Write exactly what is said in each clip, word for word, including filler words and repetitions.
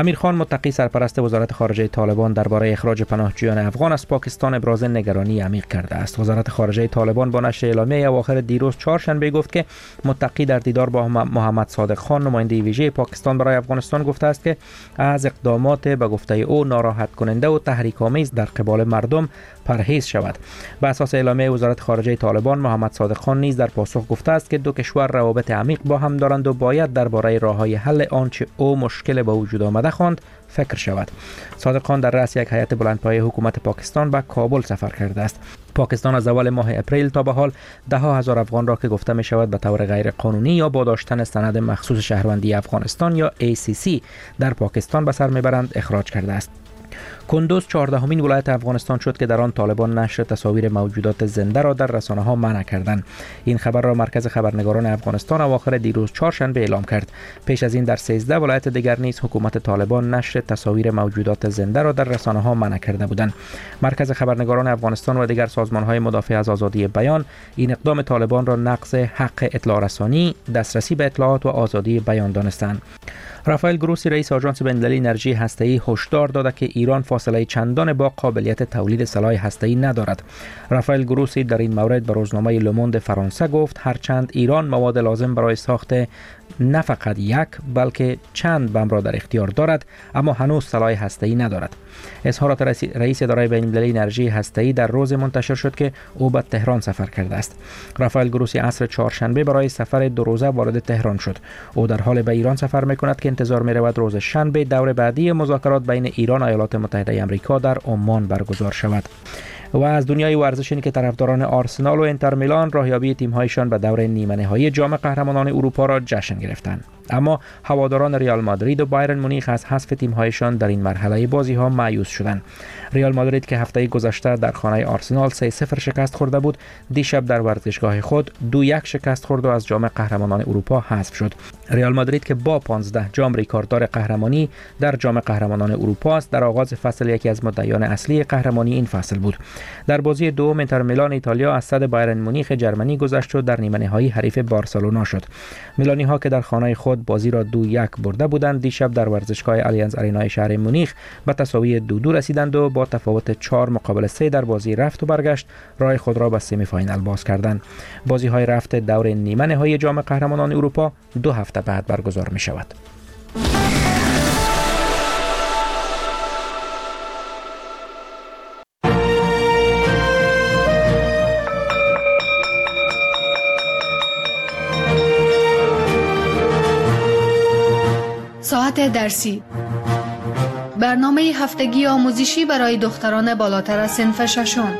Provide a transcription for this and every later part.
امیر خان متقی سرپرست وزارت خارجه طالبان درباره اخراج پناهجویان افغان از پاکستان ابراز نگرانی عمیق کرده است. وزارت خارجه طالبان با نشر اعلامیه اواخر دیروز چهارشنبه گفت که متقی در دیدار با محمد صادق خان نماینده ویژه پاکستان برای افغانستان گفته است که از اقدامات به گفته او ناراحت کننده و تحریک‌آمیز در قبال مردم پرهیز شود. به اساس اعلامیه وزارت خارجه طالبان، محمد صادق خان نیز در پاسخ گفته است که دو کشور روابط عمیق با هم دارند و باید درباره راه‌های حل آنچه او مشکل به وجود آمده خواند فکر شود. صادق خان در رأس یک هیئت بلندپایه حکومت پاکستان به کابل سفر کرده است. پاکستان از اول ماه اپریل تا به حال ده ها هزار افغان را که گفته می شود به طور غیر قانونی یا با داشتن سند مخصوص شهروندی افغانستان یا ای سی سی در پاکستان به سر میبرند اخراج کرده است. کندوز چهاردهمین ولایت افغانستان شد که در آن طالبان نشر تصاویر موجودات زنده را در رسانه ها منع کردند. این خبر را مرکز خبرنگاران افغانستان اواخر دیروز چهارشنبه اعلام کرد. پیش از این در سیزده ولایت دیگر نیز حکومت طالبان نشر تصاویر موجودات زنده را در رسانه ها منع کرده بودند. مرکز خبرنگاران افغانستان و دیگر سازمان های مدافع از آزادی بیان این اقدام طالبان را نقض حق اطلاع رسانی، دسترسی به اطلاعات و آزادی بیان دانستند. رافائل گروسی رئیس آژانس بین‌المللی انرژی هسته‌ای هشدار داده که ایران فاصله چندان با قابلیت تولید سلاح هسته‌ای ندارد. رافائل گروسی در این مورد به روزنامه لوموند فرانسه گفت هرچند ایران مواد لازم برای ساخت نه فقط یک بلکه چند بمب را در اختیار دارد، اما هنوز سلاح هسته‌ای ندارد. اظهارات رئیس اداره بین‌المللی انرژی هسته‌ای در روز منتشر شد که او به تهران سفر کرده است. رافائل گروسی عصر چهارشنبه برای سفر دو روزه وارد تهران شد. او در حال به ایران سفر می‌کند که انتظار می‌رود روز شنبه دور بعدی مذاکرات بین ایران و ایالات متحده آمریکا در عمان برگزار شود. و از دنیای ورزش این که طرفداران آرسنال و انتر میلان راهیابی تیم‌هایشان به دور نیمه نهایی جام قهرمانان اروپا را جشن گرفتند. اما هواداران ریال مادرید و بایرن مونیخ از حذف تیم‌هایشان در این مرحله بازی‌ها مایوس شدند. ریال مادرید که هفته گذشته در خانه آرسنال سه صفر شکست خورده بود، دیشب در ورزشگاه خود دو یک شکست خورد و از جام قهرمانان اروپا حذف شد. ریال مادرید که با پانزده جام ریکارددار قهرمانی در جام قهرمانان اروپا است، در آغاز فصل یکی از مدعیان اصلی قهرمانی این فصل بود. در بازی دوم انتر میلان ایتالیا از صد بایرن مونیخ جرمنی گذشت و در نیمه نهایی حریف بارسلونا شد. میلانی ها که در خانه خود بازی را دو یک برده بودند، دیشب در ورزشگاه آلیانز آرینای شهر مونیخ به تساوی دو دو رسیدند و با تفاوت چهار مقابل سه در بازی رفت و برگشت راه خود را به سمی فاینال باز کردند. بازی های رفت دور نیمه نهایی جام قهرمانان اروپا دو هفته بعد برگزار می شود. ساعت درسی، برنامه هفتگی آموزشی برای دختران بالاتر از صنف ششم.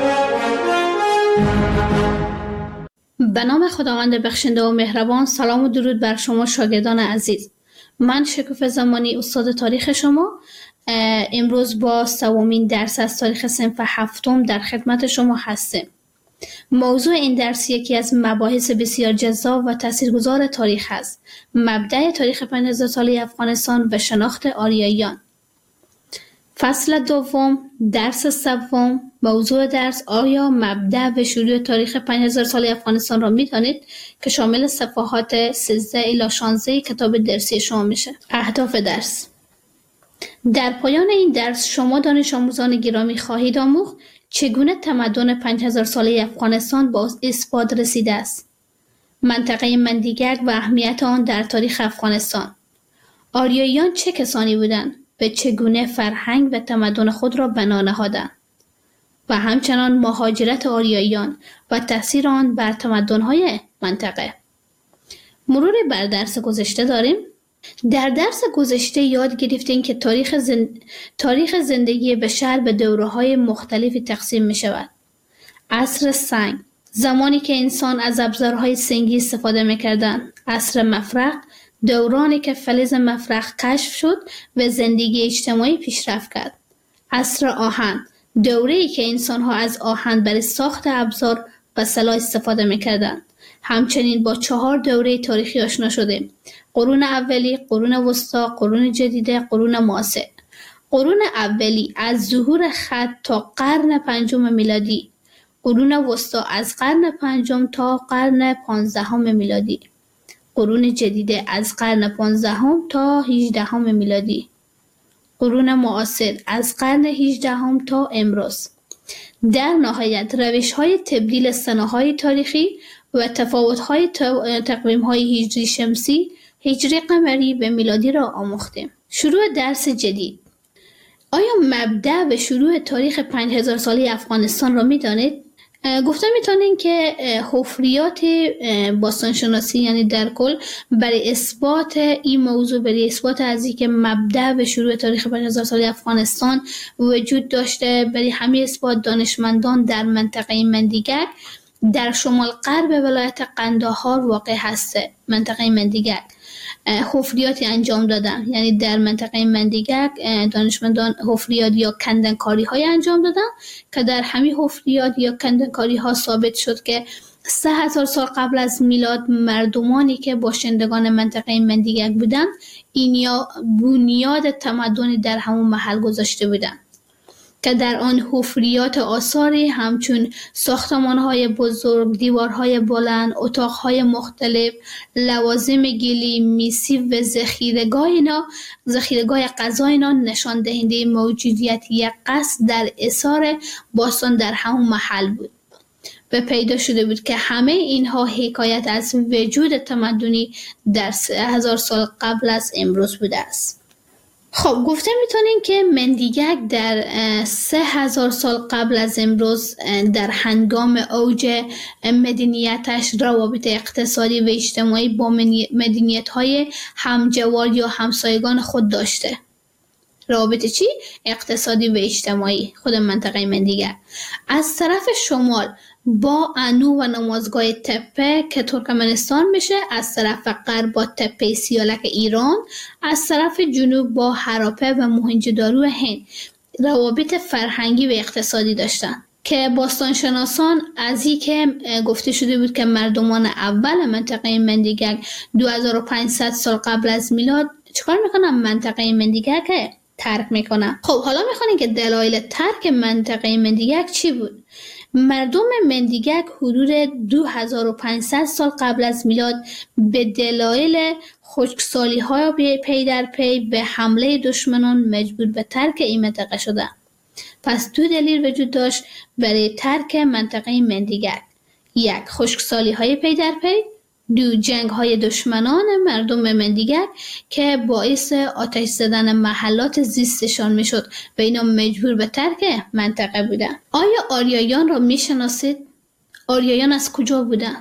به نام خداوند بخشنده و مهربان. سلام و درود بر شما شاگردان عزیز. من شکوفه زمانی استاد تاریخ شما امروز با سومین درس از تاریخ صنف هفتم در خدمت شما هستم. موضوع این درس یکی از مباحث بسیار جذاب و تاثیرگذار تاریخ است. مبدأ تاریخ پنج هزار ساله افغانستان و شناخت آریاییان. فصل دوم، درس سوم. موضوع درس: آیا مبدأ و شروع تاریخ پنج هزار ساله افغانستان را می‌دانید که شامل صفحات سیزده الی شانزده کتاب درسی شما میشه. اهداف درس: در پایان این درس شما دانش آموزان گرامی خواهید آموخت چگونه تمدن پنج هزار ساله افغانستان با اثبات رسیده است، منطقه مندیگرد و اهمیت آن در تاریخ افغانستان، آریاییان چه کسانی بودند و چگونه فرهنگ و تمدن خود را بنا نهادند، و همچنان مهاجرت آریاییان و تأثیر آن بر تمدن‌های منطقه. مرور بر درس گذشته داریم. در درس گذشته یاد گرفتیم که تاریخ, زن... تاریخ زندگی بشر به دوره‌های مختلفی تقسیم می شود. عصر سنگ، زمانی که انسان از ابزارهای سنگی استفاده می کردن. عصر مفرق، دورانی که فلز مفرق کشف شد و زندگی اجتماعی پیشرفت کرد. عصر آهن، دوره‌ای که انسان‌ها از آهن برای ساخت ابزار و سلاح استفاده می کردن. همچنین با چهار دوره تاریخی آشنا شدیم: قرون اولی، قرون وسطی، قرون جدیده، قرون معاصر. قرون اولی از ظهور خط تا قرن پنجم میلادی، قرون وسطی از قرن پنجم تا قرن پانزدهم میلادی، قرون جدیده از قرن پانزدهم تا هجدهم میلادی. قرون معاصر از قرن هجدهم تا امروز. در نهایت روش‌های تبدیل سنه‌های تاریخی و تفاوت‌های تقویم‌های هجری شمسی، هجری قمری و میلادی را آموختیم. شروع درس جدید. آیا مبدأ و شروع تاریخ پنج هزار ساله افغانستان را می‌دانید؟ گفته میتونین که حفریات باستانشناسی، یعنی در کل برای اثبات این موضوع، برای اثبات از اینکه مبدأ و شروع تاریخ پنج هزار ساله افغانستان وجود داشته، برای همه اثبات دانشمندان در منطقه مندیگک در شمال غرب ولایت قندهار واقع هسته. منطقه مندیگک حفریاتی انجام دادن، یعنی در منطقه مندیگک دانشمندان حفریات یا کندنکاری های انجام دادن که در همین حفریات یا کندنکاری ها ثابت شد که سه هزار سال قبل از میلاد مردمانی که باشندگان منطقه مندیگک بودن این یا بنیاد تمدنی در همون محل گذاشته بودن که در آن حفریات آثاری همچون ساختمان‌های بزرگ، دیوارهای بلند، اتاق‌های مختلف، لوازم گلی، میسی و ذخیره‌گاه اینا، ذخیره‌گاه غذا اینا نشان دهنده موجودیت یک قصر در اثار باستان در همون محل بود و پیدا شده بود که همه اینها حکایت از وجود تمدنی در سه هزار سال قبل از امروز بوده است. خب گفته میتونین که مندیگک در سه هزار سال قبل از امروز در هنگام اوج مدنیتش روابط اقتصادی و اجتماعی با مدنیت‌های همجوار یا همسایگان خود داشته. روابط چی؟ اقتصادی و اجتماعی خود منطقه مندیگک. از طرف شمال با انو و نمازگاه تپه که ترکمنستان میشه، از طرف غرب با تپه سیالک ایران، از طرف جنوب با هراپه و موهنجودارو هند روابط فرهنگی و اقتصادی داشتن که باستانشناسان از این که گفته شده بود که مردمان اول منطقه مندیگک دو هزار و پانصد سال قبل از میلاد چیکار میکنن؟ منطقه مندیگک ترک میکنن. خب حالا میخوانیم که دلایل ترک منطقه مندیگک چی بود؟ مردم مندیگک حدود دو هزار و پانصد سال قبل از میلاد به دلایل خشکسالی های پی در پی به حمله دشمنان مجبور به ترک این منطقه شدند. پس دو دلیل وجود داشت برای ترک منطقه مندیگک: یک، خشکسالی های پی در پی، دو، جنگ های دشمنان مردم مندیگک که باعث آتش زدن محلات زیستشان می شد و اینا مجبور به ترک منطقه بودن. آیا آریایان را می شناسید؟ آریایان از کجا بودن؟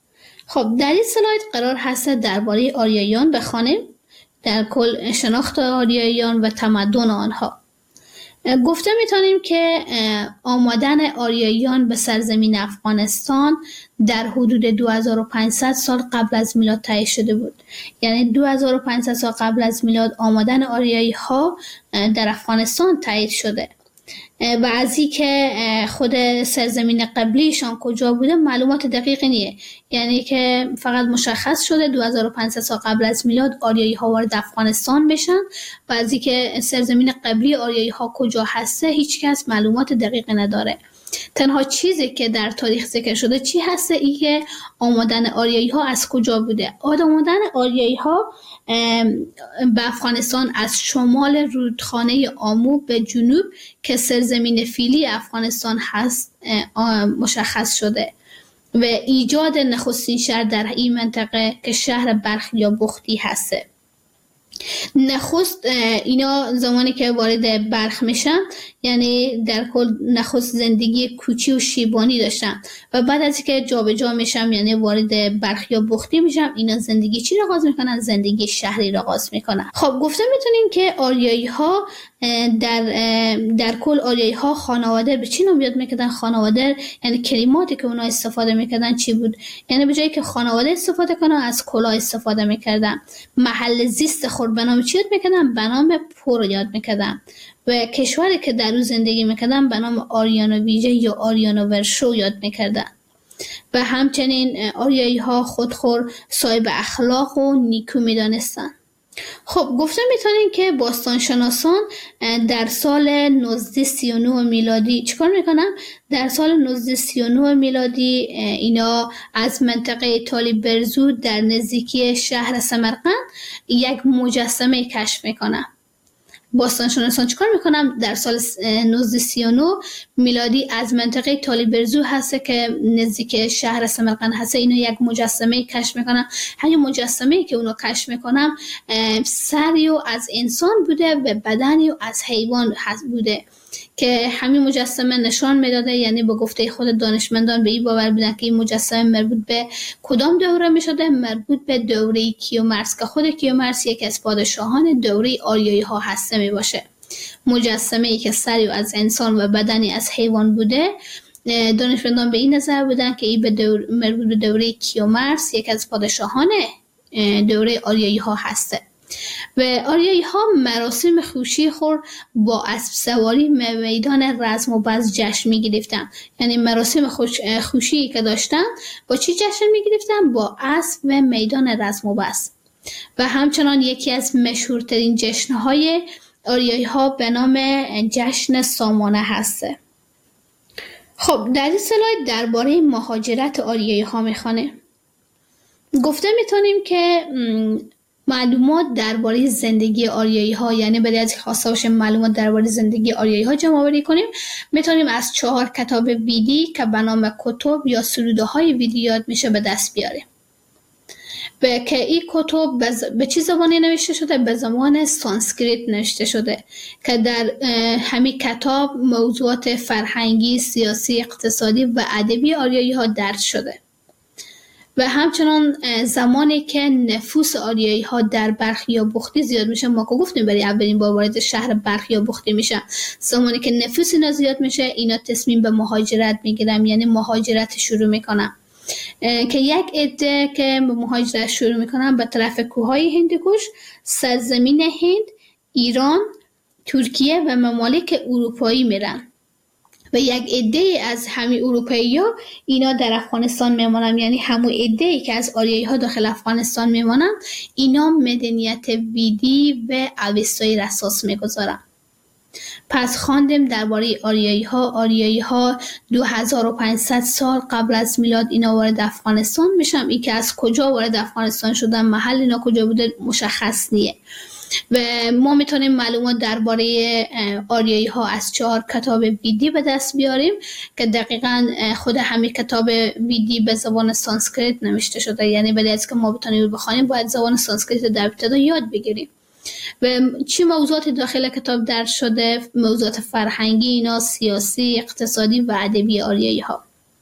خب در این سلاید قرار هست درباره آریایان بخوانیم، در کل شناخت آریایان و تمدن آنها. گفته میتونیم که آمدن آریایان به سرزمین افغانستان در حدود دو هزار و پانصد سال قبل از میلاد تایید شده بود. یعنی دو هزار و پانصد سال قبل از میلاد آمدن آریایی ها در افغانستان تایید شده و از این که خود سرزمین قبلیشان کجا بوده معلومات دقیقی نیه، یعنی که فقط مشخص شده دو هزار و پانصد سال قبل از میلاد آریایی ها وارد افغانستان بشن و از این که سرزمین قبلی آریایی ها کجا هسته هیچ کس معلومات دقیقی نداره. تنها چیزی که در تاریخ ذکر شده چی هسته؟ این که آمدن آریایی ها از کجا بوده. آمدن آریایی ها به افغانستان از شمال رودخانه آمو به جنوب که سرزمین فعلی افغانستان هست مشخص شده و ایجاد نخستین شهر در این منطقه که شهر بلخ یا بختی هسته. نخست اینا زمانی که وارد بلخ میشن یعنی در کل نخست زندگی کوچی و شیبانی داشتن و بعد از اینکه جابجا میشن یعنی وارد بلخ یا بختی میشن اینا زندگی چی را آغاز میکنن؟ زندگی شهری را آغاز میکنن. خب گفته میتونیم که آریایی ها در در کل آریایی ها خانواده به چی نام یاد میکردن؟ خانواده یعنی کلماتی که اونا استفاده میکردن چی بود؟ یعنی به جایی که خانواده استفاده کنن از کلاه استفاده میکردن. محل زیست خود به نام چی یاد میکردن؟ به نام پور یاد میکردن و کشوری که در اون زندگی میکردن به نام آریانو ویژه یا آریانو ورشو یاد میکردن و همچنین آریایی ها خودخور، صاحب اخلاق و نیکو میدانستن. خب گفته میتونیم که باستانشناسان در سال نوزده سی و نه میلادی چیکار میکنن؟ در سال نوزده سی و نه میلادی اینا از منطقه تالی برزو در نزدیکی شهر سمرقند یک مجسمه کشف میکنن. باستانشناسان چیکار میکنن؟ در سال نوزده سی و نه میلادی از منطقه تالیبرزو هست که نزدیک شهر سمرقند هست، اینو یک مجسمه کشف میکنن. همین مجسمه که اونو کشف میکنن سری از انسان بوده و بدنی از حیوان هست بوده که همین مجسمه نشان میداده، یعنی با گفته خود دانشمندان به این باور بودن که این مجسمه مربوط به کدام دوره میشده؟ مربوط به دوره کیومرث که خود کیومرث یکی از پادشاهان دوره آریایی ها هسته می باشه. مجسمه ای که سری از انسان و بدنی از حیوان بوده، دانشمندان به این نظر بودن که این به دور مربوط به دوره کیومرث یکی از پادشاهان دوره آریایی ها هسته. و آریایی ها مراسم خوشی خور با اسب سواری میدان رزم و بز جشن می گرفتن. یعنی مراسم خوش خوشی که داشتن با چی جشن می گرفتن؟ با اسب و میدان رزم و بز. و همچنان یکی از مشهورترین جشنهای آریایی ها به نام جشن سامانه هسته. خب در این سلاید درباره مهاجرت آریایی ها میخوانه. گفته میتونیم که معلومات درباره زندگی آریایی ها، یعنی برای از خواسته باشه معلومات درباره زندگی آریایی ها جمع آوری کنیم، میتونیم از چهار کتاب ویدی که به نام کتب یا سروده های ویدی یاد میشه به دست بیاریم. به که این کتب به چه زبانی نوشته شده؟ به زبان سانسکریت نوشته شده که در همین کتاب موضوعات فرهنگی، سیاسی، اقتصادی و ادبی آریایی ها درس شده. و همچنان زمانی که نفوس آریایی ها در برخی یا بختی زیاد میشه، ما که گفتیم برای اولین بار وارد شهر برخی یا بختی میشه، زمانی که نفوس اینا زیاد میشه اینا تصمیم به مهاجرت میگیرن، یعنی مهاجرت شروع میکنن که یک عده که به مهاجرت شروع میکنن به طرف کوههای هندوکش، سرزمین هند، ایران، ترکیه و ممالک اروپایی میرن. و یک عده از همین اروپایی ها اینا در افغانستان میمونن، یعنی همون عده که از آریایی ها داخل افغانستان میمونن اینا مدنیت ویدی و اوستایی را اساس میگذارن. پس خواندیم درباره آریایی ها. آریایی ها دو هزار و پانصد سال قبل از میلاد اینا وارد افغانستان میشن. این که از کجا وارد افغانستان شدن، محل اینا کجا بوده مشخص نیه. و ما میتونیم معلومات درباره آریایی ها از چهار کتاب ویدی به دست بیاریم که دقیقاً خود همین کتاب ویدی به زبان سانسکریت نوشته شده، یعنی برای از که ما بتونیم بخوانیم باید زبان سانسکریت در ابتدا یاد بگیریم. و چی موضوعات داخل کتاب درس شده؟ موضوعات فرهنگی اینا، سیاسی، اقتصادی و ادبی آریایی ها.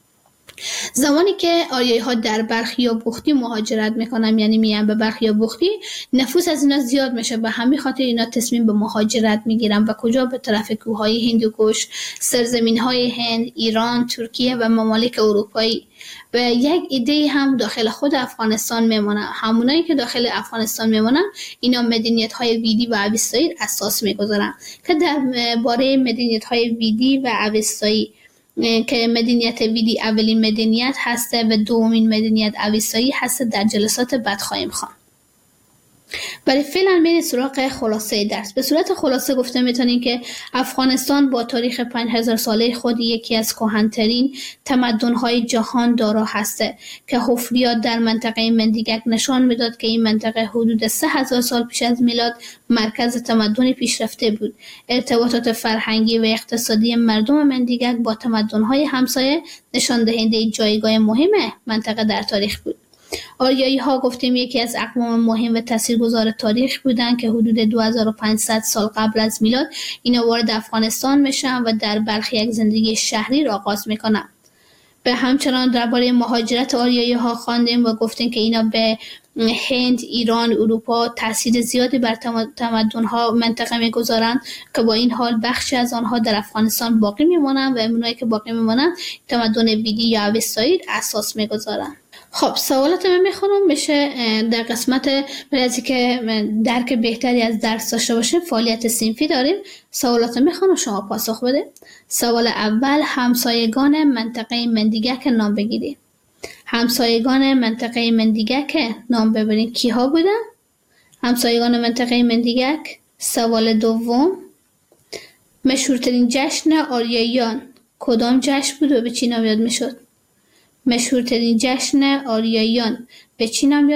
زمانی که آریایی ها در برخی یا بختی مهاجرت میکنن، یعنی میان به برخی یا بختی، نفوس از اینا زیاد میشه، به همین خاطر اینا تصمیم به مهاجرت میگیرن. و کجا؟ به طرف کوههای هندوکش، سرزمین های هند، ایران، ترکیه و ممالک اروپایی. و یک ایده هم داخل خود افغانستان میمونن. همونایی که داخل افغانستان میمونن اینا مدنیت های ویدی و اوستایی اساس میگذارن که در باره مدنیت های ویدی و اوستایی که مدنیت ویدی اولین مدنیت هسته و دومین مدنیت اوستایی هسته در جلسات بعد خواهیم خواند. برای فعلا بریم سراغ خلاصه درس. به صورت خلاصه گفته میتونیم که افغانستان با تاریخ پنج هزار ساله خود یکی از کهن‌ترین تمدن‌های جهان دارا هسته که حفریات در منطقه مندیگک نشان میداد که این منطقه حدود سه هزار سال پیش از میلاد مرکز تمدن پیشرفته بود. ارتباطات فرهنگی و اقتصادی مردم مندیگک با تمدن‌های همسایه نشان دهنده جایگاه مهم منطقه در تاریخ بود. آریایی ها گفتیم یکی از اقوام مهم و تاثیرگذار تاریخ بودند که حدود دو هزار و پانصد سال قبل از میلاد اینا وارد افغانستان میشن و در برخی یک زندگی شهری را آغاز میکنن. به همچنان درباره مهاجرت آریایی ها خواندیم و گفتیم که اینا به هند، ایران، اروپا تاثیر زیادی بر تمدن ها منطقه میگذارند که با این حال بخشی از آنها در افغانستان باقی میمونن و اونایی که باقی میمونن تمدن ویدی یا اوستایی اساس میگذارن. خب سوالات من میخونم بشه در قسمت برای از که درک بهتری از درس داشته باشه فعالیت صنفی داریم. سوالات میخونم شما پاسخ بده. سوال اول، همسایگان منطقه مندیگک نام بگیرید. همسایگان منطقه مندیگک نام ببرید کی ها بودن؟ همسایگان منطقه مندیگک. سوال دوم، مشهورترین جشن آریاییان کدام جشن بود و به چی نام یاد میشد؟ مشهورترین جشن آریاییان به چی نام یاد